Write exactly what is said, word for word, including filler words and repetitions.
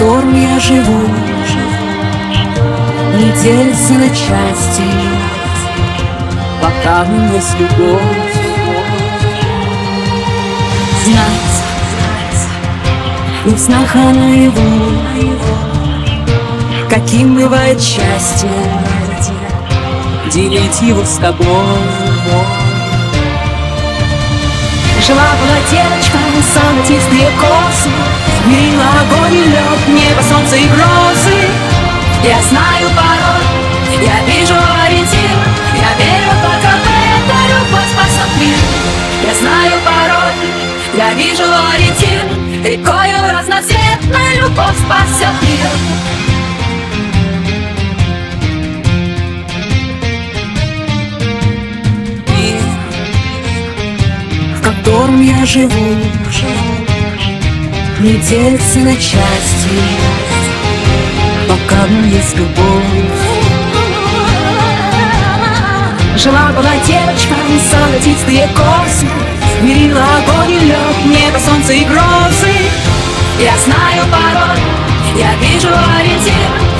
котором я живу, не делится на части, пока у меня есть любовь. Знать, не в снах, а наяву, каким бывает счастье, делить его с тобой. Жила-была девочка, золотистые косы, мила огонь и лед, небо, солнце и грозы. Я знаю пароль, я вижу ориентир, я верю только в это, любовь спасет мир. Я знаю пароль, я вижу ориентир, рекою разноцветной любовь спасет мир. В котором я живу, не делится на части, пока в есть любовь. Жила-была девочка, золотистые косы, мирила огонь и лед, небо, солнце и грозы. Я знаю пароль, я вижу ориентир,